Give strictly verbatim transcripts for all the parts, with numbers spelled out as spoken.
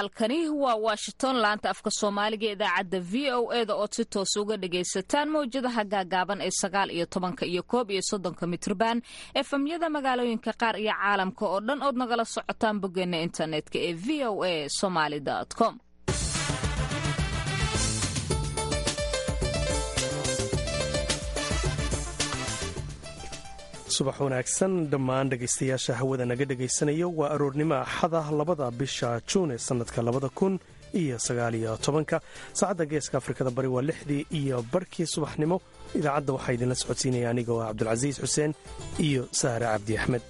halkani waa Washington laanta afka Soomaaliga ee idaacadda V O A da oo si toos uga dhagaysataan mowjadaha gaagaaban ee sagaal iyo tobanka iyo koob iyo soddonka mitirban efemyada magaalooyinka qaar iyo caalamka oo dhan ood nagala socotaan boggeena internetka ee v o a somali dot com. subax wanaagsan dhammaan dhegaystayaasha hawada naga dhagaysanayo waa aroornimo axada labada bisha juun ee sanadka labada kun iyo sagaaliyo tobanka saacadda geeska afrikada bari waa lixdii iyo barhkii subaxnimo idaacadda waxaa idinla socodsiinaya aniga oo cabdulcasiis xuseen iyo sahre cabdi axmed.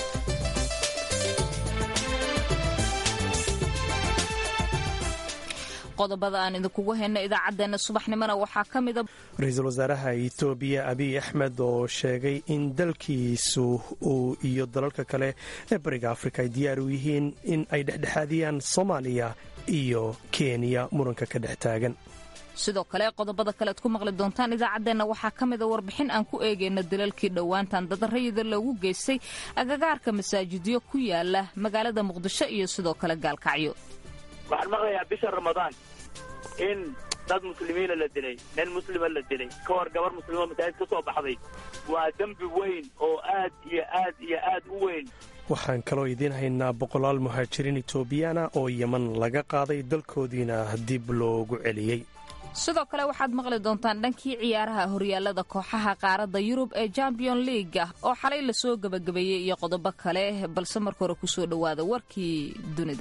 qodobada aan idinkugu hayno idaacadeena subaxnimona waxaa ka mida ra-iisul wasaaraha etoobiya abiy axmed oo sheegay in dalkiisu uu iyo dalalka kale ee bariga afrika ay diyaar u yihiin in ay dhexdhexaadiyaan soomaaliya iyo kenya muranka ka dhex taagan. sidoo kale qodobada kale ad ku maqli doontaan idaacadeena waxaa ka mida warbixin aan ku eegayna dalalkii dhowaantan dadarayada loogu geystay agagaarka masaajidyo ku yaala magaalada muqdisho iyo sidoo kale gaalkacyo. waxaan maqlayaa bisha ramadaan in dad muslimiina la dilay nin muslima la dilay ka hor gabar muslimo masaajid ka soo baxday waa dembi weyn oo aad iyo aad iyo aad u weyn. waxaan kaloo idiin haynaa boqolaal muhaajiriin etoobiyana oo yeman laga qaaday dalkoodiina dib loogu celiyey. sidoo kale waxaad maqli doontaan dhankii ciyaaraha horyaalada kooxaha qaaradda yurub ee champion leaga oo xalay lasoo gebagabeeyey iyo qodobo kale balse marka hore kusoo dhowaada warkii dunida.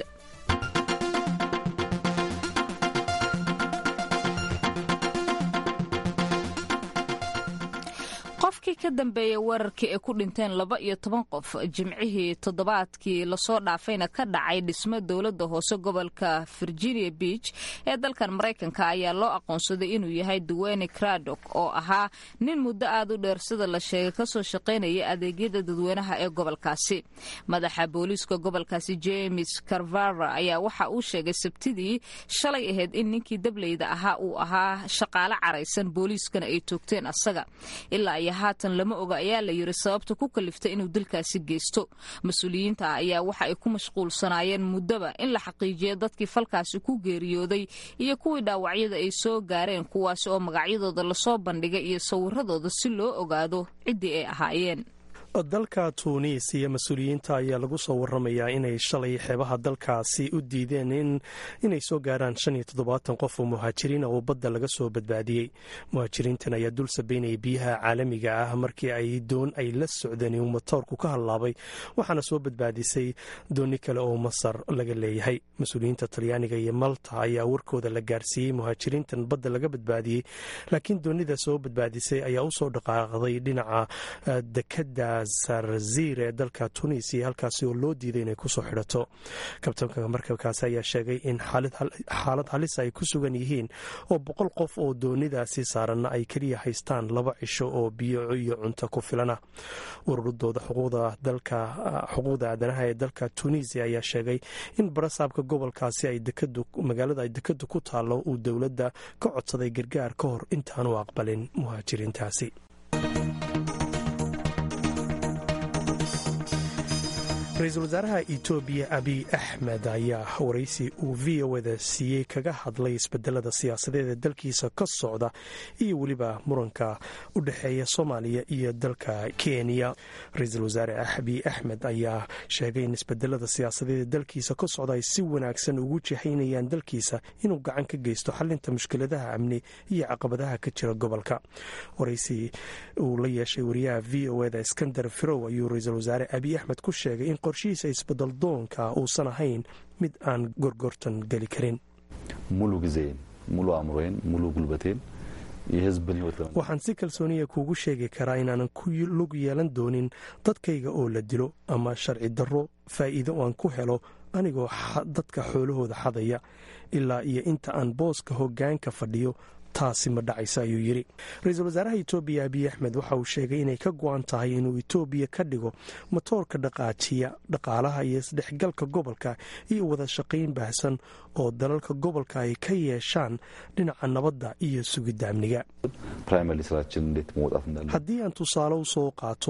qofkii ka dambeeyay weerarkii ay ku dhinteen laba iyo toban qof jimcihii toddobaadkii lasoo dhaafayna ka dhacay dhismo dowladda hoose gobolka virginia beach ee dalkan maraykanka ayaa loo aqoonsaday inuu yahay duweyne craddock oo ahaa nin muddo aad u dheer sida la sheegay kasoo shaqaynaya adeegyada dadweynaha ee gobolkaasi. madaxa booliiska gobolkaasi james carvara ayaa waxa uu sheegay sabtidii shalay ahayd in ninkii dableyda ahaa uu ahaa shaqaale caraysan booliiskana ay toogteen asaga. ilaa iyo haatan lama oga ayaa la yiri sababta ku kaliftay inuu dilkaasi geysto. mas-uuliyiinta ayaa waxa ay ku mashquulsanaayeen muddaba in la xaqiijiyo dadkii falkaasi ku geeriyooday iyo kuwii dhaawacyada ay soo gaareen kuwaasi oo magacyadooda lasoo bandhigay iyo sawiradooda si loo ogaado ciddii ay ahaayeen. dalka tuuniis iyo mas-uuliyiinta ayaa lagu soo waramayaa inay shalay xeebaha dalkaasi u diideen inay soo gaaraan shan iyo toddobaatan qof oo muhaajiriina oo badda laga soo badbaadiyey. muhaajiriintan ayaa dul sabaynaya biyaha caalamiga ah markii ay doon ay la socdeen uu matoorku ka hallaabay waxaana soo badbaadisay dooni kale oo masar laga leeyahay. mas-uuliyiinta talyaaniga iyo malta ayaa warkooda la gaarsiiyey muhaajiriintan badda laga badbaadiyey laakiin doonida soo badbaadisay ayaa usoo dhaqaaqday dhinaca dekada sarzir ee dalka tunisia halkaasi oo loo diiday inay kusoo xidhato. kabtanka markabkaasi ayaa sheegay in xaalad halis ay ku sugan yihiin oo boqol qof oo doonidaasi saaranna ay keliya haystaan laba cisho oo biyo iyo cunto ku filana. ururadooda xuquuqda aadanaha ee dalka tunisia ayaa sheegay in barasaabka gobolkaasi magaalada ay dekadu ku taalo uu dowladda ka codsaday gargaar ka hor intaanu aqbalin muhaajiriintaasi. ra-iisul wasaaraha etoobiya abiy axmed ayaa waraysi uu v o da siiyey kaga hadlay isbedelada siyaasadeed ee dalkiisa ka socda iyo weliba muranka u dhexeeya soomaaliya iyo dalka kenya. ra-iisul wasaare abiy axmed ayaa sheegay in isbedelada siyaasadeed ee dalkiisa ka socda ay si wanaagsan ugu jihaynayaan dalkiisa inuu gacan ka geysto xalinta mushkiladaha amni iyo caqabadaha ka jira gobolka. waraysi uu la yeeshay wariyaha v o da iskandar firow ayuu ra-iisul wasaare abiy axmed ku sheegay in qorshihiisa isbedel doonka uusan ahayn mid aan gorgortan geli karin. mulu giseen mulu amroyn mulu gulbateen waxaan si kalsooniya kuugu sheegi karaa inaanan ku lug yeelan doonin dadkayga oo la dilo ama sharci darro faa'iido aan ku helo anigoo dadka xoolahooda xadaya ilaa iyo inta aan booska hoggaanka fadhiyo taasi ma dhacaysa ayuu yidhi. ra-iisul wasaaraha etoobiya abiy axmed waxa uu sheegay inay ka go-an tahay inuu etoobiya ka dhigo matoorka dhaqaajiya dhaqaalaha iyo isdhexgalka gobolka iyo wada shaqayn baahsan oo dalalka gobolka ay ka yeeshaan dhinaca nabadda iyo sugidda amniga. haddii aan tusaale u soo qaato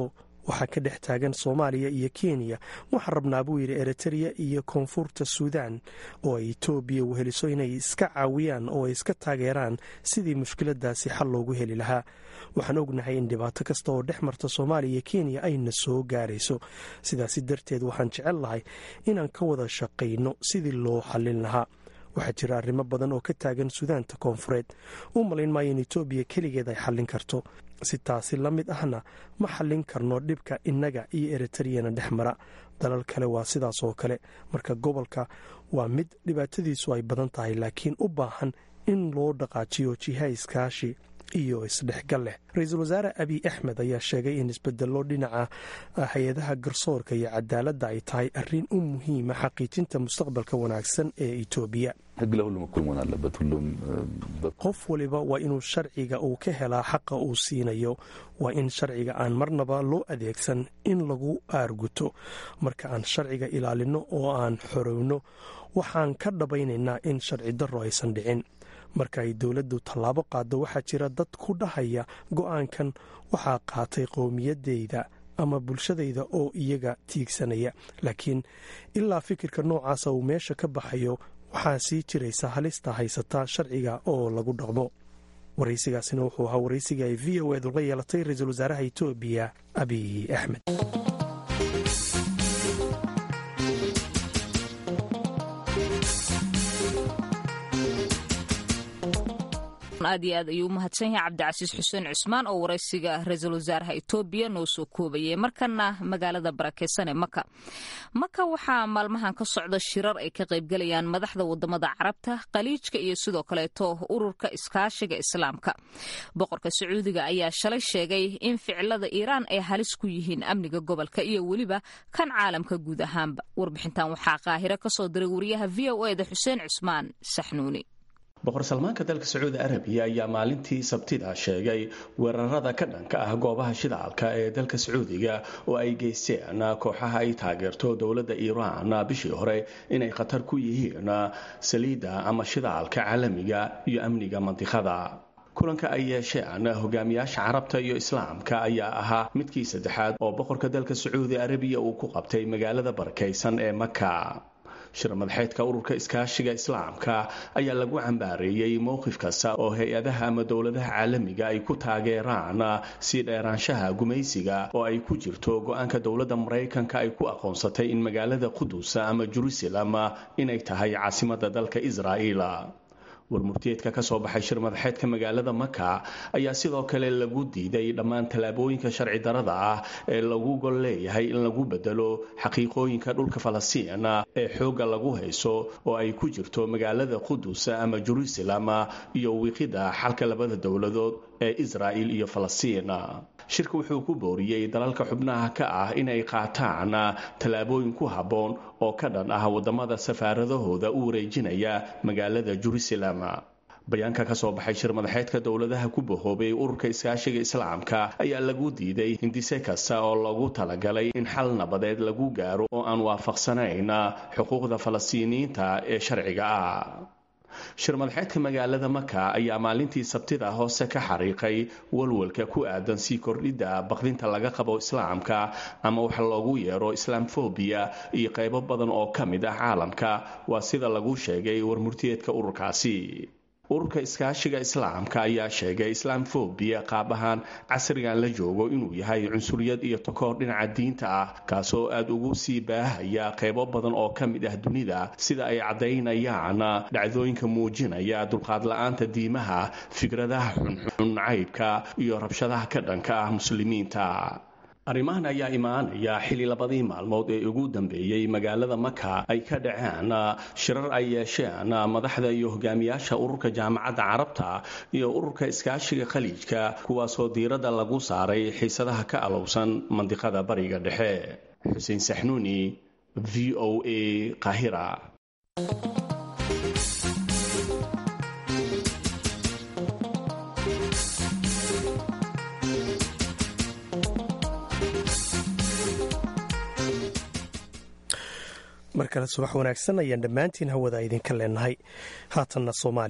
waxaa ka dhex taagan soomaaliya iyo kenya waxaan rabnaa buu yidhi eritrea iyo koonfurta suudaan oo ay etoobiya weheliso inay iska caawiyaan oo ay iska taageeraan sidii mushkiladaasi xal loogu heli lahaa. waxaan ognahay in dhibaato kasta oo dhex marta soomaaliya iyo kenya ayna soo gaarayso, sidaasi darteed waxaan jecel lahay inaan ka wada shaqayno sidii loo xallin lahaa. waxaa jira arrimo badan oo ka taagan suudaanta koonfureed. u malayn maayo in etoobiya keligeed ay xallin karto, si taasi la mid ahna ma xallin karno dhibka innaga iyo eritreyana dhex mara. dalal kale waa sidaas oo kale. marka gobolka waa mid dhibaatadiisu ay badan tahay, laakiin u baahan in loo dhaqaajiyo jiha iskaashi iyo isdhexgal leh. ra-iisul wasaare abiy axmed ayaa sheegay in isbedello dhinaca hay-adaha garsoorka iyo cadaaladda ay tahay arrin u muhiima xaqiijinta mustaqbalka wanaagsan ee etoobiya. qof waliba waa inuu sharciga uu ka helaa xaqa uu siinayo. waa in sharciga aan marnaba loo adeegsan in lagu aarguto. marka aan sharciga ilaalino oo aan xorowno, waxaan ka dhabaynaynaa in sharci darro aysan dhicin. marka ay dowladdu tallaabo qaaddo, waxaa jira dad ku dhahaya go'aankan waxaa qaatay qowmiyadeyda ama bulshadayda oo iyaga tiigsanaya. laakiin ilaa fikirka noocaasa uu meesha ka baxayo, waxaa sii jiraysa halista haysata sharciga oo lagu dhaqmo. waraysigaasina wuxuu ahaa waraysiga ay v o eed uga yeelatay ra-iisul wasaaraha etoobiya abiy axmed. aad iyo aad ayuu u mahadsan yahay cabdicasiis xuseen cusmaan oo waraysiga ra-iisul wasaaraha etoobiya noo soo koobayay. markana magaalada barakeysan ee maka maka waxaa maalmahan ka socda shirar ay ka qaybgalayaan madaxda wadamada carabta, khaliijka iyo sidoo kaleeto ururka iskaashiga islaamka. boqorka sacuudiga ayaa shalay sheegay in ficilada iiraan ay halis ku yihiin amniga gobolka iyo weliba kan caalamka guud ahaanba. warbixintan waxaa qaahiro kasoo diray wariyaha v o eda xuseen cusmaan saxnuuni. boqor salmaanka dalka sacuudi arabiya ayaa maalintii sabtida sheegay weerarada ka dhanka ah goobaha shidaalka ee dalka sacuudiga oo ay geysteen kooxaha ay taageerto dowladda iiraan bishii hore inay khatar ku yihiin saliidda ama shidaalka caalamiga iyo amniga mandiqada. kulanka ay yeesheen hogaamiyaasha carabta iyo islaamka ayaa ahaa midkii saddexaad oo boqorka dalka sacuudi arabiya uu ku qabtay magaalada barakaysan ee maka. shir madaxeedka ururka iskaashiga islaamka ayaa lagu cambaareeyey mowqif kasta oo hay-adaha ama dowladaha caalamiga ay ku taageeraan sii dheeraanshaha gumaysiga oo ay ku jirto go-aanka dowladda maraykanka ay ku aqoonsatay in magaalada qudus ama jerusalem inay tahay caasimadda dalka israa'iil. warmurtiyeedka ka soo baxay shir madaxeedka magaalada maka ayaa sidoo kale lagu diiday dhammaan tallaabooyinka sharci darada ah ee lagu gol leeyahay in lagu bedelo xaqiiqooyinka dhulka falastiin ee xoogga lagu hayso oo ay ku jirto magaalada qudus ama jerusalem iyo wiiqida xalka labada dowladood ee israa'iil iyo falastiin. shirka wuxuu ku booriyey dalalka xubnaha ka ah inay qaataan tallaabooyin ku habboon oo ka dhan ah wadamada safaaradahooda u wareejinaya magaalada jerusalem. bayaanka ka soo baxay shir madaxeedka dowladaha ku bahoobay ururka iskaashiga islaamka ayaa lagu diiday hindise kasta oo lagu talagalay in xal nabadeed lagu gaaro oo aan waafaqsanayn xuquuqda falastiiniyiinta ee sharciga ah. shir madaxeedka magaalada maka ayaa maalintii sabtida hoose ka xariiqay walwalka ku aadan sii kordhidda baqdinta laga qabo islaamka ama waxa loogu yeero islaamfobiya iyo qaybo badan oo ka mid ah caalamka. waa sida lagu sheegay warmurtiyeedka ururkaasi. ururka iskaashiga islaamka ayaa sheegay islaamfobiya qaab ahaan casrigan la joogo inuu yahay cunsuriyad iyo takoor dhinaca diinta ah kaasoo aada ugu sii baahaya qaybo badan oo ka mid ah dunida, sida ay caddaynayaan dhacdooyinka muujinaya dulqaad la-aanta diimaha, fikradaha xunxun, nacaybka iyo rabshadaha ka dhanka ah muslimiinta. arrimahan ayaa imaanaya xilli labadii maalmood ee ugu dambeeyey magaalada maka ay ka dhaceen shirar ay yeesheen madaxda iyo hogaamiyaasha ururka jaamacadda carabta iyo ururka iskaashiga khaliijka, kuwaasoo diiradda lagu saaray xiisadaha ka alowsan mandiqada bariga dhexe. xuseen saxnuuni, v o a, qaahira. mar kale subax wanaagsan ayaan dhammaantiin hawada idinka leenahay. haatanna soomaaliya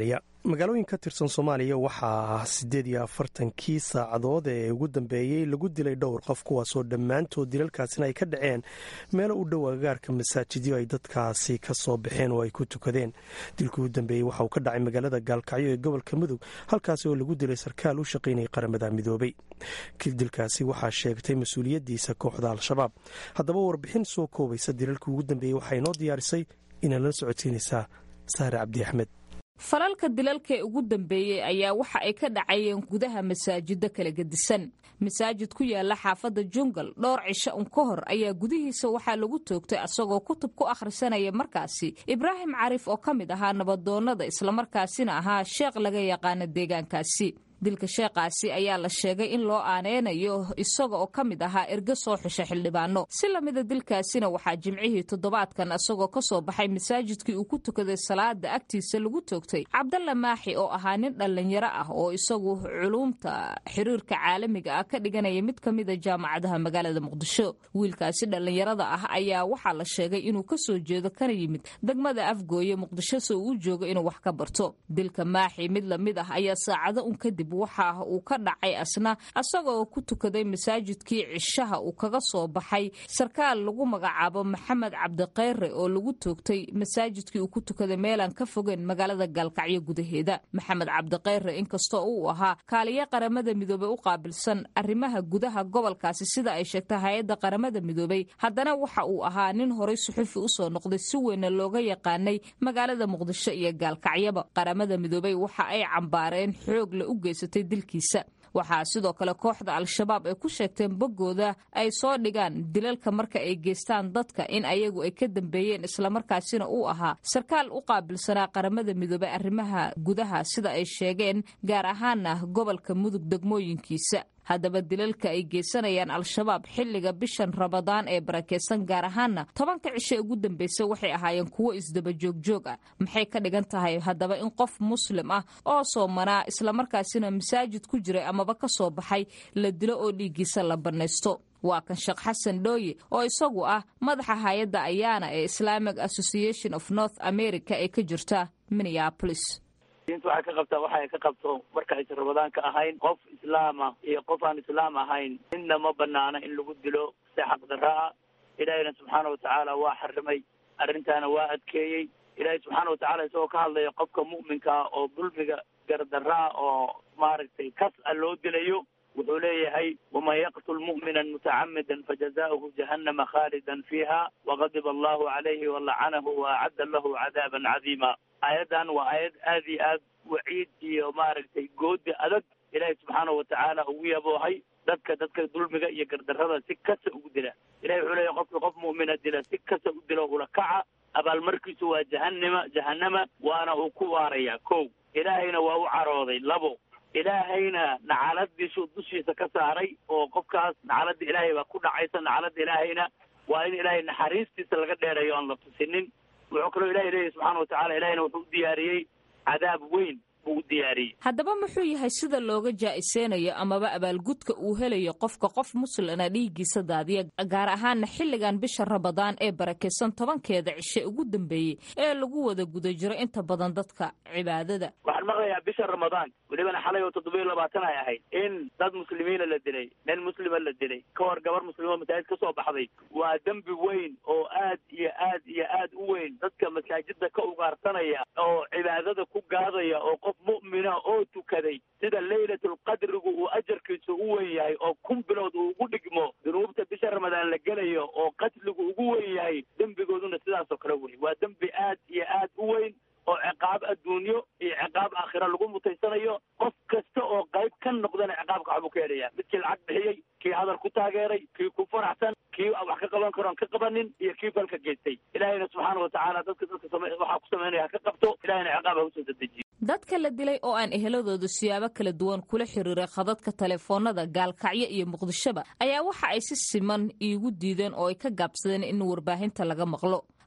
magaalooyin ka tirsan soomaaliya waxaa siddeed iyo afartankii saacadood ee ugu dambeeyey lagu dilay dhowr qof kuwaasoo dhammaantood dilalkaasina ay ka dhaceen meelo u dhow agagaarka masaajidyo ay dadkaasi ka soo baxeen oo ay ku tukadeen. dilkii u dambeeyey waxa uu ka dhacay magaalada gaalkacyo ee gobolka mudug, halkaasi oo lagu dilay sarkaal u shaqaynayay qaramada midoobay. dilkaasi waxaa sheegtay mas-uuliyaddiisa kooxda al-shabaab. haddaba warbixin soo koobaysa dilalkii ugu dambeeyey waxay noo diyaarisay inaan la socodsiinaysaa saare cabdi axmed. falalka dilalkaee ugu dambeeyey ayaa waxa ay ka dhacayeen gudaha masaajidda kala gedisan. masaajid ku yaala xaafadda jungal dhowr cisho un ka hor ayaa gudihiisa waxaa lagu toogtay asagoo kutub ku akhrisanaya markaasi ibraahim cariif oo ka mid ahaa nabadoonnada islamarkaasina ahaa sheekh laga yaqaana deegaankaasi. dilka sheekhaasi ayaa la sheegay in loo aaneynayo isaga oo ka mid ahaa erga soo xusha xildhibaano. si lamida dilkaasina waxaa jimcihii toddobaadkan isagoo ka soo baxay masaajidkii uu ku tukaday salaada agtiisa lagu toogtay cabdalla maaxi oo ahaa nin dhallinyaro ah oo isagu culuumta xiriirka caalamiga ah ka dhiganaya mid ka mida jaamacadaha magaalada muqdisho. wiilkaasi dhallinyarada ah ayaa waxaa la sheegay inuu ka soo jeedo kana yimid degmada afgooye muqdisho si uu u joogo inuu wax ka barto. dilka maaxi mid lamid ah ayaa saacado un kadib waxa uu ka dhacay asna asagoo ku tukaday masaajidkii cishaha uu kaga soo baxay sarkaal lagu magacaabo maxamed cabdiqayre oo lagu toogtay masaajidkii uu ku tukaday meelaan ka fogeen magaalada gaalkacyo gudaheeda. maxamed cabdiqayre inkastoo uu ahaa kaaliye qaramada midoobey u qaabilsan arrimaha gudaha gobolkaasi sida ay sheegtay hay-adda qaramada midoobey, haddana waxa uu ahaa nin horay suxufi u soo noqday si weyna looga yaqaanay magaalada muqdisho iyo gaalkacyaba. qaramada midoobey waxa ay cambaareen xoog la u geysatay dilkiisa. waxaa sidoo kale kooxda al-shabaab ay ku sheegteen boggooda ay soo dhigaan dilalka marka ay geystaan dadka in ayagu ay ka dambeeyeen islamarkaasina uu ahaa sarkaal u qaabilsanaa qaramada midoobey arrimaha gudaha sida ay sheegeen, gaar ahaana gobolka mudug degmooyinkiisa. haddaba dilalka ay geysanayaan al-shabaab xilliga bishan ramadaan ee barakeysan gaar ahaana tobanka cishe ugu dambaysa waxay ahaayeen kuwo isdaba joogjoog ah. maxay ka dhigan tahay haddaba in qof muslim ah oo soomanaa islamarkaasina masaajid ku jiray amaba ka soo baxay la dilo oo dhiiggiisa la bannaysto? waa kan sheekh xasan dhooye oo isagu ah madaxa hay-adda ayaana ee Islamic Association of North America ee ka jirta Minneapolis. diinta waxay ka qabtaa waxa ay ka qabto marka aysan ramadaanka ahayn qof islaama iyo qof aan islaam ahayn inna ma banaana in lagu dilo si xaqdarraa. ilaahayna subxaana watacaala waa xarimay, arrintaana waa adkeeyey. ilaahay subxaana watacaala isagoo ka hadlaya qofka mu'minkaa oo dulmiga gardarraa oo maaragtay kas a loo dilayo wuxuu leeyahay waman yaqtul mu'minan mutacamidan fajazaؤuhu jahannama khaalidan fiiha waqadiba allahu calayhi walacanahu waacadda lahu cadaaban cadiima. aayaddan waa aayad aad iyo aad waciid iyo maaragtay goodi adag ilaahay subxaanahu watacaala ugu yaboohay dadka dadka dulmiga iyo gardarrada si kasta ugu dila. ilahay wuxuu leeyahay qofka qof mu'mina dila si kasta u dilo ula kaca abaalmarkiisu waa jahannama jahannama waana uu ku waaraya. kow, ilaahayna waa u carooday. labo, ilaahayna nacaladiisu dushiisa ka saaray oo qofkaas nacalada ilaahay baa ku dhacaysa. nacalada ilaahayna waa in ilaahay naxariistiisa laga dheerayo aan la tusinin. wuxuu kaloo ilahay leeyahy subxaana watacaala ilahayna wuxuu u diyaariyey cadaab weyn buu u diyaariyey. haddaba muxuu yahay sida looga jaa-iseynayo amaba abaalgudka uu helayo qofka qof muslina dhiiggiisa daadiya, gaar ahaana xilligan bisha ramadaan ee barakeysan tobankeeda cishe ugu dambeeyey ee lagu wada guda jiro inta badan dadka cibaadada? waxaan maqlayaa bisha ramadaan welibana xalay oo toddoba iyo labaatan ay ahayd in dad muslimiina la dilay, nin muslima la dilay, ka hor gabar muslimo masaajid ka soo baxday. waa dembi weyn oo aad iyo aad iyo aad u weyn. dadka masaajida ka ugaarsanaya oo cibaadada ku gaadaya oo qof mu'mina oo tukaday sida laylatul qadrigu uu ajarkiisu u weyn yahay oo kun bilood uu ugu dhigmo dunuubta bisha ramadaan la gelayo oo qatligu ugu weyn yahay, dembigooduna sidaasoo kale wey. waa dembi aad iyo aad u weyn oo ciqaab adduunyo iyo ciqaab aakhira lagu mutaysanayo. qof kasta oo qayb ka noqdana ciqaabka waxbuu ka helaya. midkii lacag bixiyey, kii hadal ku taageeray, kii ku faraxsan, kii wax ka qaban karoon ka qabanin iyo kii balka geystay. ilaahayna subxaana watacaala dadka dadka waxaa ku samaynaya ha ka qabto, ilahayna ciqaab ha usoo dedejiyo. dadka la dilay oo aan eheladooda siyaabo kala duwan kula xiriiray khadadka taleefoonada gaalkacyo iyo muqdishoba ayaa waxa ay si siman iigu diideen oo ay ka gaabsadeen in warbaahinta laga maqlo.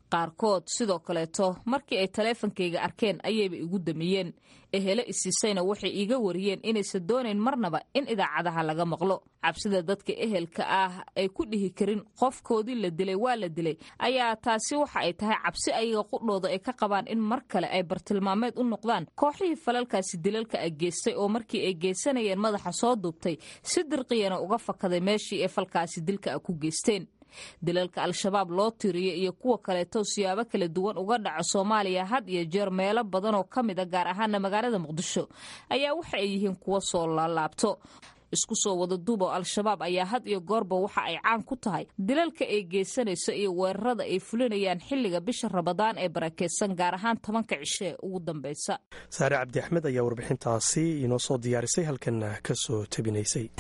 qaarkood sidoo kaleeto markii ay taleefankayga arkeen ayayba igu damiyeen ehele isiisayna waxay iiga wariyeen inaysan doonayn marnaba in idaacadaha laga maqlo cabsida dadka ehelka ah ay ku dhihi karin qofkoodii la dilay waa la dilay ayaa taasi waxa ay tahay cabsi ayaga qudhooda ay ka qabaan in mar kale ay bartilmaameed u noqdaan kooxihii falalkaasi dilalka ay geystay oo markii ay geysanayeen madaxa soo duubtay si dirqiyana uga fakaday meeshii ay falkaasi dilka ah ku geysteen dilalka al-shabaab loo tiriyo iyo kuwa kaleeto siyaabo kala duwan uga dhaco soomaaliya had iyo jeer meelo badan oo ka mid a gaar ahaana magaalada muqdisho ayaa waxa ay yihiin kuwo soo laalaabto isku soo wada duubo al-shabaab ayaa had iyo goorba waxa ay caan ku tahay dilalka ay geysanayso iyo weerarada ay fulinayaan xilliga bisha rabadaan ee barakeysan gaar ahaan tobanka cishe ugu dambaysa. saare cabdi axmed ayaa warbixintaasi inoo soo diyaarisay halkanna ka soo tabinaysay.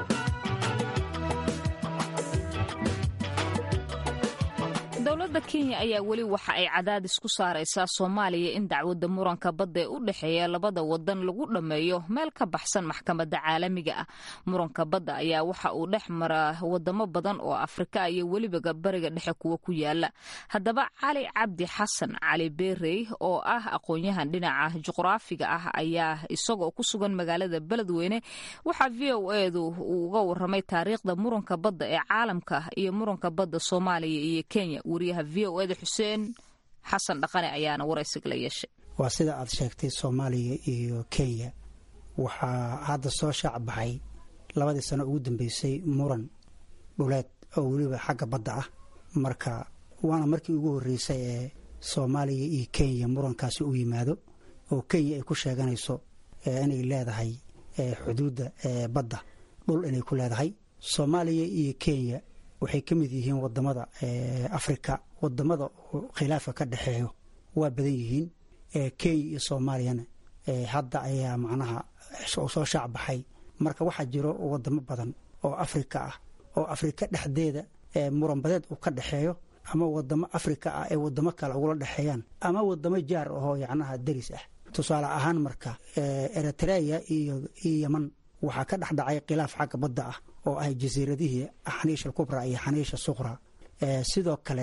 dowladda kenya ayaa weli waxa ay cadaadis ku saaraysaa soomaaliya in dacwadda muranka badda ee u dhexeeya labada wadan lagu dhammeeyo meel ka baxsan maxkamadda caalamiga ah. muranka badda ayaa waxa uu dhex mara wadamo badan oo afrika iyo weliba bariga dhexe kuwa ku yaala. haddaba cali cabdi xasan cali beerey oo ah aqoon-yahan dhinaca juqraafiga ah ayaa isagoo ku sugan magaalada beledweyne waxaa v o edu uu uga waramay taariikhda muranka badda ee caalamka iyo muranka badda soomaaliya iyo kenya. wariyaha v o eda xuseen xasan dhaqane ayaana waraysiga la yeeshay. waa sida aad sheegtay soomaaliya iyo kenya waxaa hadda soo shaac baxay labadii sano ugu dambeysay muran dhuleed oo weliba xagga badda ah. marka waana markii ugu horreysay ee soomaaliya iyo kenya murankaasi u yimaado oo kenya ay ku sheeganayso inay leedahay xuduudda badda dhul inay ku leedahay. soomaaliya iyo kenya waxay ka mid yihiin wadamada afrika wadamada khilaafka ka dhexeeyo waa badan yihiin. kenya iyo soomaaliyana hadda ayaa macnaha soo shaac baxay. marka waxaa jiro wadamo badan oo afrika ah oo afrika dhexdeeda muran badeed uu ka dhexeeyo ama wadamo afrika ah ee wadamo kale ugula dhexeeyaan ama wadamo jaar ahoo yacnaha deris ah. tusaale ahaan marka eritrea iyo yeman waxaa ka dhexdhacay khilaaf xagga badda ah oo ah jasiiradihii xaniisha kubra iyo xaniisha suqra. sidoo kale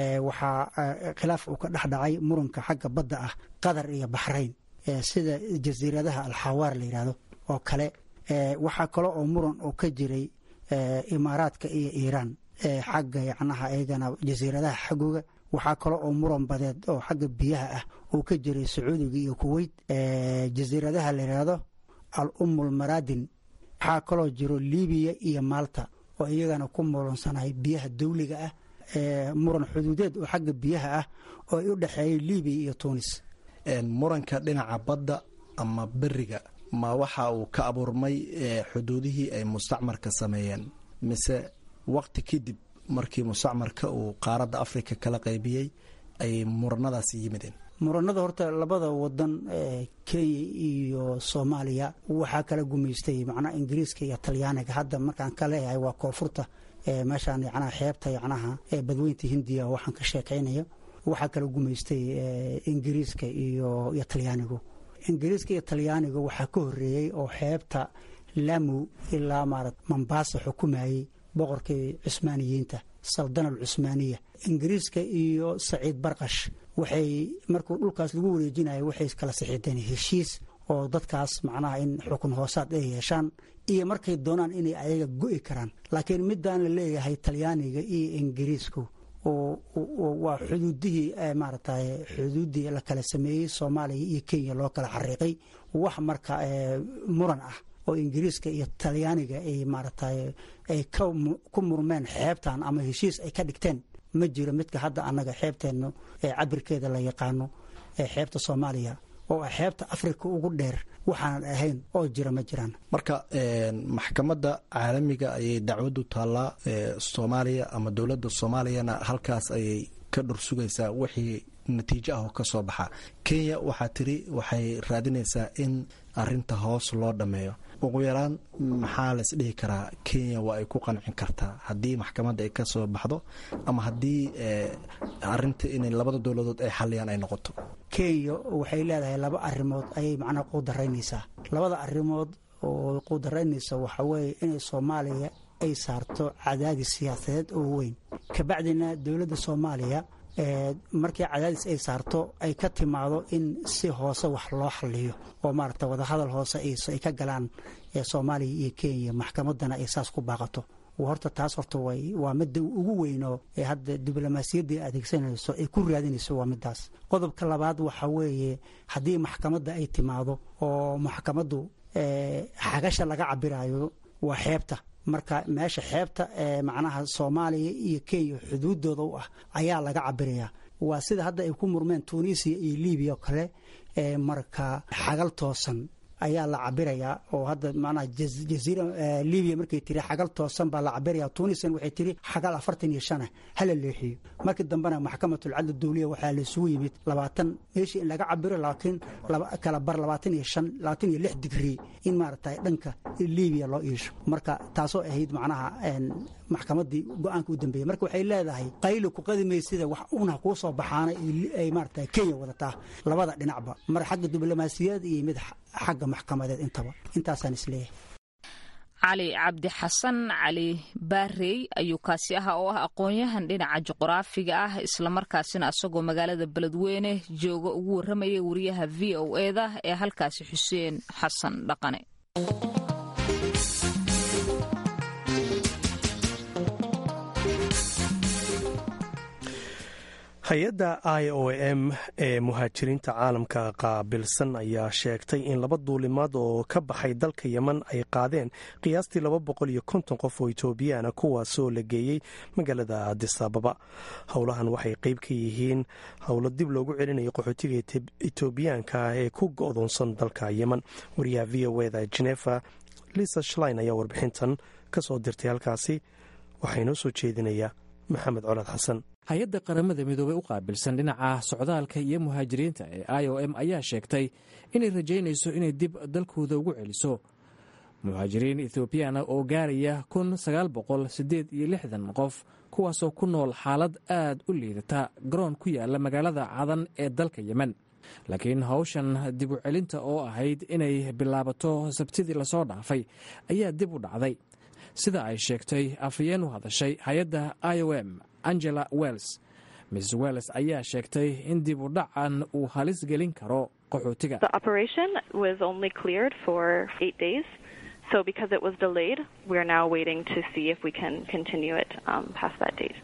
waxaa khilaaf uu ka dhexdhacay muranka xagga badda ah qatar iyo baxrayn sida jasiiradaha alxawaar la yidhaahdo oo kale. waxaa kale oo muran oo ka jiray imaaraadka iyo iiraan xagga yacnaha iyagana jasiiradaha xaggooga. waxaa kale oo muran badeed oo xagga biyaha ah uu ka jiray sacuudiga iyo kuweyt jasiiradaha la yidhaahdo al umul maradin. waxaa kaloo jiro libiya iyo maalta oo iyagana ku muransanay biyaha dawliga ah muran xuduudeed oo xagga biyaha ah oo ay u dhexeeyay libiya iyo tunis. muranka dhinaca badda ama beriga ma waxa uu ka abuurmay xuduudihii ay mustacmarka sameeyeen mise waqti kadib markii mustacmarka uu qaaradda afrika kala qaybiyey ay muranadaasi yimideen? muranada horta labada wadan kenya iyo soomaaliya waxaa kala gumaystay macnaha ingiriiska iyo talyaaniga. hadda markaan ka leeyahay waa koonfurta meeshaan yacnaha xeebta yacnaha badweynta hindiya waxaan ka sheekaynayo waxaa kala gumaystay ingiriiska iyo iyo talyaanigu. ingiriiska iyo talyaanigu waxaa ka horreeyey oo xeebta lamu ilaa maarat mombasa xukumayey boqorkii cusmaaniyiinta saldana alcusmaaniya. ingiriiska iyo saciid barqash waxay markuu dhulkaas lagu wareejinaya waxay kala saxiideen heshiis oo dadkaas macnaha in xukun hoosaad ay yeeshaan iyo markay doonaan inay ayaga go'i karaan. laakiin midaan la leeyahay talyaaniga iyo ingiriisku waa xuduudihii maaragtay xuduuddii la kala sameeyey soomaaliya iyo kenya loo kala xariiqay. wax marka muran ah oo ingiriiska iyo talyaaniga ay maaragtay ay ku murmeen xeebtan ama heshiis ay ka dhigteen ma jiro. midka hadda annaga xeebteennu ee cabirkeeda la yaqaano ee xeebta soomaaliya oo ah xeebta afrika ugu dheer waxaanan ahayn oo jira ma jiraan. marka maxkamadda caalamiga ayay dacwaddu taallaa soomaaliya ama dowladda soomaaliyana halkaas ayay ka dhur sugaysaa wixii natiijo ah oo ka soo baxa. kenya waxaa tiri waxay raadinaysaa in arinta hoos loo dhammeeyo. ugu yaraan maxaa la isdhihi karaa kenya waa ay ku qancin kartaa haddii maxkamadda ay ka soo baxdo ama haddii arinta inay labada dowladood ay xaliyaan ay noqoto? kenya waxay leedahay laba arrimood ayay macnaha quudaraynaysaa. labada arrimood oo quudaraynaysa waxaa weeye inay soomaaliya ay saarto cadaadis siyaasadeed oo weyn kabacdina dowladda soomaaliya markii cadaadis ay saarto ay ka timaado in si hoose wax loo xalliyo oo maaragta wadahadal hoose ay ka galaan Soomaaliya iyo Kenya maxkamadana ay saas ku baaqato horta taas horta way waa mid ugu weyno ee hadda diblomaasiyadda adeegsanayso ay ku raadinayso waa midaas qodobka labaad waxa weeye hadii maxkamadda ay timaado oo maxkamaddu ee xagasha laga cabirayo waa xeebta marka meesha xeebta ee macnaha Soomaaliya iyo Kenya xuduudooda u ah ayaa laga cabirayaa waa sida hadda ay ku murmeen Tunisia iyo Liibiya kale ee marka xagal toosan ayaa la cabirayaa oo hadda macnaha jasiira Liibiya markay tiri xagal toosan baa la cabirayaa Tunisia waxay tiri xagal afartan iyo shan hal leexiyo markii dambana maxkamatul cadl dawliya waxa la isugu yimid labaatan meeshii in laga cabiro laakiin kala bar labaatan iyo shan labaatan iyo lix digrii in maartay dhanka Liibiya loo yeesho marka taasoo ahayd macnaha maxkamadii go'aanka u dambeeyay marka waxay leedahay qaylo ku qadimeysida wax una ku soo baxaana ay maartay Kenya wadataa labada dhinacba mar xagga diblomaasiyad iyo mid xagga maxkamadeed intaba intaasaan isleeyahay cali cabdi xasan cali baarey ayuu kaasi ahaa oo ah aqoon-yahan dhinaca juqraafiga ah isla markaasina asagoo magaalada Beledweyne jooga ugu waramayay wariyaha V O A da ee halkaasi Xuseen Xasan Dhaqane. hay-adda I O M ee muhaajiriinta caalamka qaabilsan ayaa sheegtay in laba duulimaad oo ka baxay dalka Yemen ay qaadeen qiyaastii laba boqol iyo konton qof oo Itoobiyaan kuwaasoo la geeyey magaalada Addis Ababa. howlahan waxay qayb ka yihiin howlo dib loogu celinayo qaxootiga Itoobiyaanka ee ku go'doonsan dalka Yemen. wariyaha V O A da Geneva Lisa Schlein ayaa warbixintan ka soo dirtay halkaasi waxaa inoo soo jeedinaya Maxamed Colaad Xasan. hay-adda qaramada midoobay u qaabilsan dhinaca socdaalka iyo muhaajiriinta ee I O M ayaa sheegtay inay rajaynayso inay dib dalkooda ugu celiso muhaajiriin Ethiopiana oo gaaraya kun sagaal boqol siddeed iyo lixdan qof kuwaasoo ku nool xaalad aad u liidata garoon ku yaala magaalada Cadan ee dalka Yemen. laakiin hawshan dib u celinta oo ahayd inay bilaabato sabtidii lasoo dhaafay ayaa dib u dhacday sida ay sheegtay afhayeen u hadashay hay-adda I O M Angela Wells. Miss Wells ayaa sheegtay in dib u dhacan uu halis gelin karo qaxootiga. The operation was only cleared for eight days. So because it was delayed, we are now waiting to see if we can continue it um, past that date.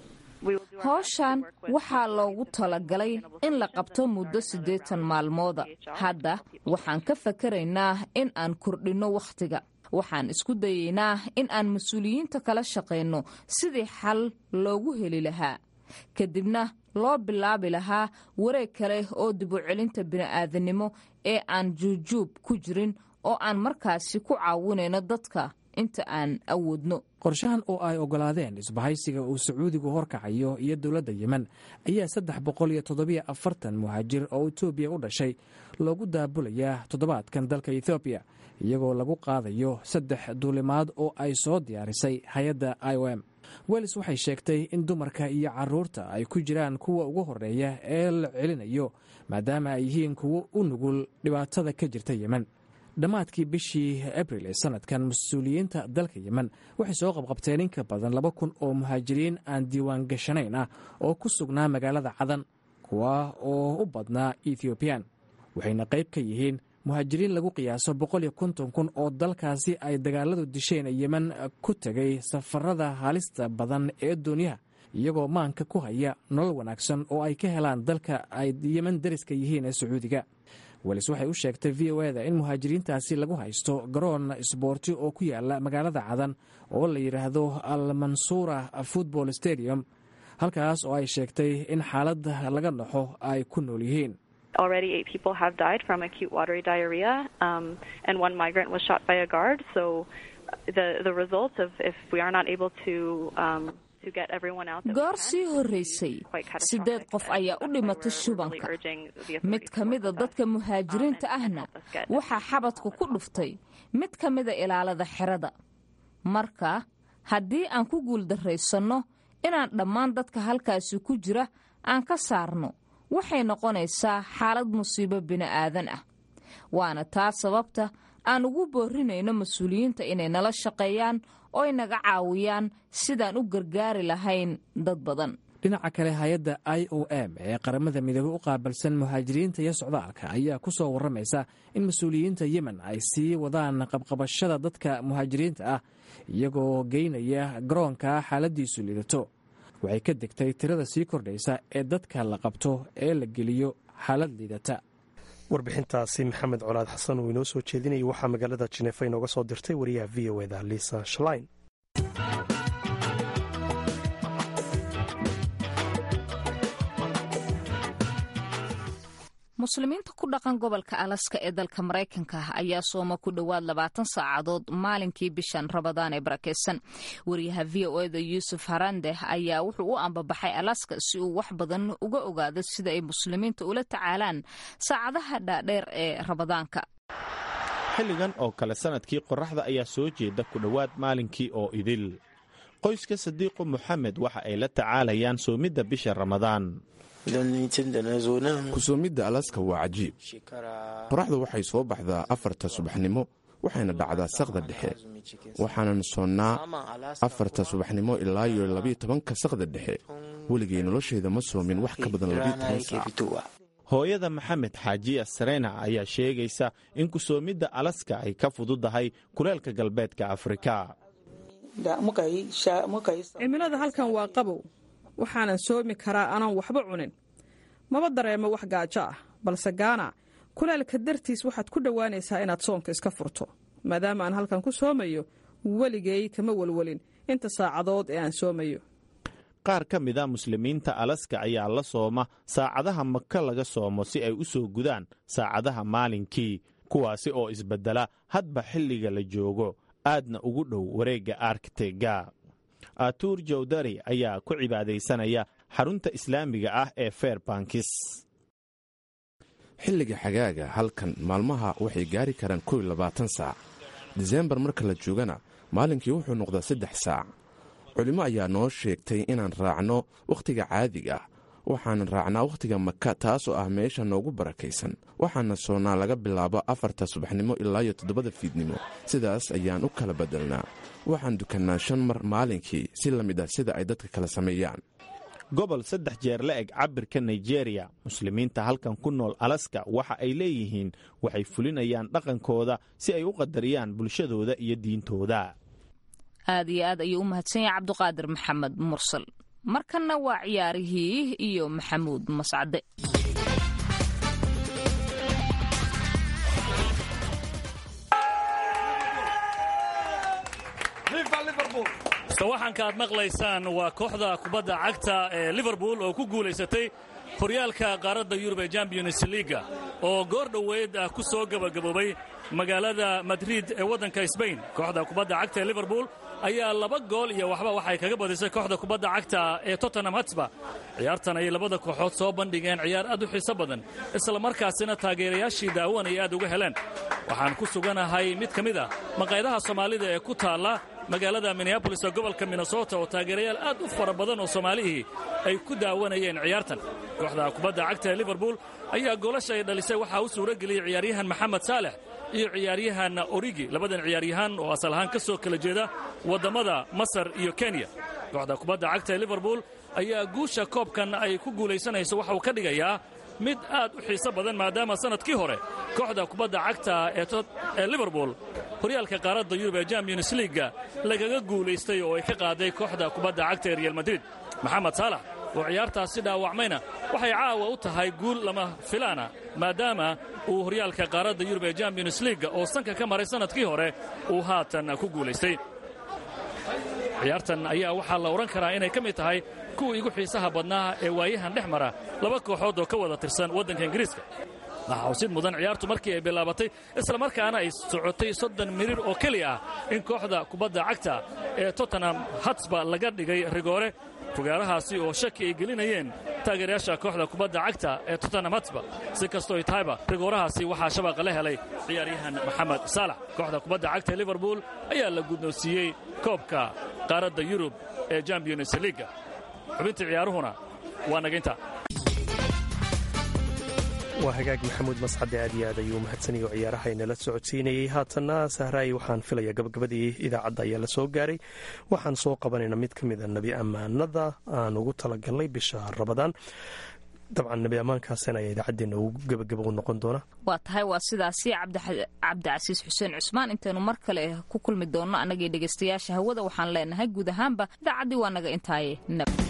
howshan waxaa loogu talagalay in la qabto muddo siddeetan maalmooda. hadda waxaan ka fakaraynaa in aan kordhinno wakhtiga. waxaan isku dayaynaa in aan mas-uuliyiinta kala shaqayno sidii xal loogu heli lahaa kadibna loo bilaabi lahaa wareeg kale oo dib u celinta bini'aadanimo ee aan juujuub ku jirin oo aan markaasi ku caawinayno dadka inta aan awoodno. qorshahan oo ay ogolaadeen isbahaysiga uu Sacuudigu horkacayo iyo dowladda Yemen ayaa saddex boqol iyo toddoba afartan muhaajir oo Itoobiya u dhashay loogu daabulayaa toddobaadkan dalka Ethiopia iyagoo lagu qaadayo saddex duulimaad oo ay soo diyaarisay hay-adda I O M. Wells waxay sheegtay in dumarka iyo carruurta ay ku jiraan kuwa ugu horeeya ee la celinayo maadaama ay yihiin kuwo u nugul dhibaatada ka jirta Yemen. dhammaadkii bishii Abriil ee sanadkan mas-uuliyiinta dalka Yemen waxay soo qabqabteen in ka badan laba kun oo muhaajiriin aan diiwaan gashanayn ah oo ku sugnaa magaalada Cadan kuwa oo u badnaa Ethiopian. waxayna qayb ka yihiin muhaajiriin lagu qiyaaso boqol iyo konton kun oo dalkaasi ay dagaaladu disheen Yemen ku tagay safarada halista badan ee duuniyaha iyagoo maanka ku haya nolol wanaagsan oo ay ka helaan dalka ay Yemen dariska yihiin ee Sacuudiga. Wells waxay u sheegtay V O A da in muhaajiriintaasi lagu haysto garoon isboorti oo ku yaala magaalada Cadan oo la yiraahdo Al Mansoura Football Stadium halkaas oo ay sheegtay in xaaladda laga dhaxo ay ku nool yihiin. Already eight people have died from acute watery diarrhea um, and one migrant was shot by a guard. So the the results of if we are not able to um, goor sii horreysay siddeed qof ayaa u dhimatay shubanka. mid ka mida dadka muhaajiriinta ahna waxaa xabadku ku dhuftay mid ka mida ilaalada xerada. marka haddii aan ku guuldarraysanno inaan dhammaan dadka halkaasi ku jira aan ka saarno waxay noqonaysaa xaalad musiibo bini'aadan ah. waana taa sababta aan ugu boorinayno mas-uuliyiinta inay nala shaqeeyaan oo ay naga caawiyaan sidaan u gargaari lahayn dad badan. dhinaca kale hay-adda i o m ee qaramada midoobey u qaabilsan muhaajiriinta iyo socdaalka ayaa ku soo warramaysa in mas-uuliyiinta yemen ay sii wadaan qabqabashada dadka muhaajiriinta ah iyagoo geynaya garoonka xaaladiisu lidato waxay ka degtay tirada sii kordhaysa ee dadka la qabto ee la geliyo xaalad liidata. warbixintaasi maxamed colaad xasan uu inoo soo jeedinayay waxaa magaalada jineefa inooga soo dirtay wariyaha v o eda liisa shalayn. muslimiinta ku dhaqan gobolka alaska ee dalka maraykanka ayaa sooma ku dhowaad labaatan saacadood maalinkii bishan rabadaan ee barakeysan. wariyaha v o eda yuusuf harande ayaa wuxuu u ambabaxay alaska si uu wax badan uga ogaado sida ay muslimiinta ula tacaalaan saacadaha dhaadheer ee rabadaanka. xilligan oo kale sanadkii qoraxda ayaa soo jeeda ku dhowaad maalinkii oo idil. qoyska sadiiqu moxamed waxa ay la tacaalayaan soomidda bisha ramadaan. kusoomidda alaska waa cajiib. qoraxdu waxay soo baxdaa afarta subaxnimo waxayna dhacdaa saqda dhexe waxaanan soonnaa afarta subaxnimo ilaa iyo labiyo tobanka saqda dhexe. weligay noloshayda ma soomin wax ka badan labiyo toban saac. hooyada maxamed xaajiya sarena ayaa sheegaysa in kusoomidda alaska ay ka fududahay kuleelka galbeedka afrika. cimilada halkan waa qabow waxaanan soomi karaa anaan waxba cunin maba dareemo wax gaajo ah balse gaana kulaalka dartiis waxaad ku dhowaanaysaa inaad soonka iska furto. maadaama aan halkan ku soomayo weligay kama welwelin inta saacadood ee aan soomayo. qaar ka mida muslimiinta alaska ayaa la sooma saacadaha maka laga soomo si ay u soo gudaan saacadaha maalinkii kuwaasi oo isbeddela hadba xilliga la joogo aadna ugu dhow wareegga arkitega. atuur jawdari ayaa ku cibaadaysanaya xarunta islaamiga ah ee fairbankis. xilliga xagaaga halkan maalmaha waxay gaari karaan kow iyo labaatan saac. diseembar marka la joogana maalinkii wuxuu noqdaa saddex saac. culimmo ayaa noo sheegtay inaan raacno wakhtiga caadiga ah waxaanan raacnaa wakhtiga maka taasoo ah meesha noogu barakaysan. waxaana soonnaa laga bilaabo afarta subaxnimo ilaa iyo toddobada fiidnimo. sidaas ayaan u kala beddelnaa. waxaan dukannaa shan mar maalinkii si la mid ah sida ay dadka kala sameeyaan. gobol saddex jeer la eg cabirka nigeriya muslimiinta halkan ku nool alaska waxa ay leeyihiin waxay fulinayaan dhaqankooda si ay u qadariyaan bulshadooda iyo diintooda. aad iyo aad ayuu u mahadsan yahay cabduqaadir maxamed mursal. markanna waa ciyaarihii iyo maxamuud mascade. sawaxanka aad maqlaysaan waa kooxda kubadda cagta ee liverpool oo ku guulaysatay horyaalka qaaradda yurub ee champions leaga oo goor dhoweyd ah ku soo gabagaboobay magaalada madrid ee waddanka sbain. kooxda kubadda cagta ee liverpool ayaa laba gool iyo waxba waxay kaga badisay kooxda kubadda cagta ee tottenham hotspur. ciyaartan ayay labada kooxood soo bandhigeen ciyaar aad u xiiso badan isla markaasina taageerayaashii daawan ay aad uga heleen. waxaan ku suganahay mid ka mid ah maqaayadaha soomaalida ee ku taalla magaalada minneabolis ee gobolka minnesota oo taageerayaal aad u fara badan oo soomaalihii ay ku daawanayeen ciyaartan. kooxda kubadda cagta ee liverpool ayaa goolasha ay dhalisay waxaa u suuro geliyey ciyaaryahan maxamed saalex iyo ciyaaryahan origi, labadan ciyaaryahan oo asal ahaan ka soo kala jeeda waddamada masar iyo kenya. kooxda kubadda cagta ee liverpool ayaa guusha koobkan ay ku guulaysanayso waxa uu ka dhigayaa mid aad u xiiso badan maadaama sanadkii hore kooxda kubadda cagta ee liverpool horyaalka qaaradda yurub ee champions leaga lagaga guulaystay oo ay ka qaaday kooxda kubadda cagta ee real madrid. maxamed saalax oo ciyaartaasi dhaawacmayna waxay caawa u tahay guul lama filaana maadaama uu horyaalka qaaradda yurub ee champions leaga oo sanka ka maray sanadkii hore uu haatan ku guulaystay. ciyaartan ayaa waxaa la odhan karaa inay ka mid tahay kuwii igu xiisaha badnaa ee waayahan dhex mara laba kooxood oo ka wada tirsan waddanka ingiriiska. waxaa xusid mudan ciyaartu markii ay bilaabatay isla markaana ay socotay soddon mirir oo keli ah in kooxda kubadda cagta ee tottenham hotspur laga dhigay rigoore. fogaarahaasi oo shaki ay gelinayeen taageerayaasha kooxda kubadda cagta ee tottenham hotspur. si kastoo ay tahayba rigoorahaasi waxaa shabaqa la helay ciyaaryahan maxamed saalax. kooxda kubadda cagta ee liverpool ayaa la guddoonsiiyey koobka qaaradda yurub ee champions leaga. xubintii ciyaaruhuna waa naga inta. waa hagaag maxamuud mascade aad iyo aad ayuu mahadsanaya oo ciyaaraha inala socodsiinayay. haatanna sahraay waxaan filaya gabagabadii idaacadda ayaa la soo gaaray. waxaan soo qabanaynaa mid ka mida nebi ammaanada aan ugu talagalnay bisha rabadaan. dabcan nebi ammaankaasina ayaa idaacaddeenna ugu gebagaba u noqon doona. waa tahay waa sidaasi cabdicasiis xuseen cusmaan. intaynu mar kale ku kulmi doonno annagii dhegaystayaasha hawada waxaan leenahay guud ahaanba idaacaddii waa naga intaaye nab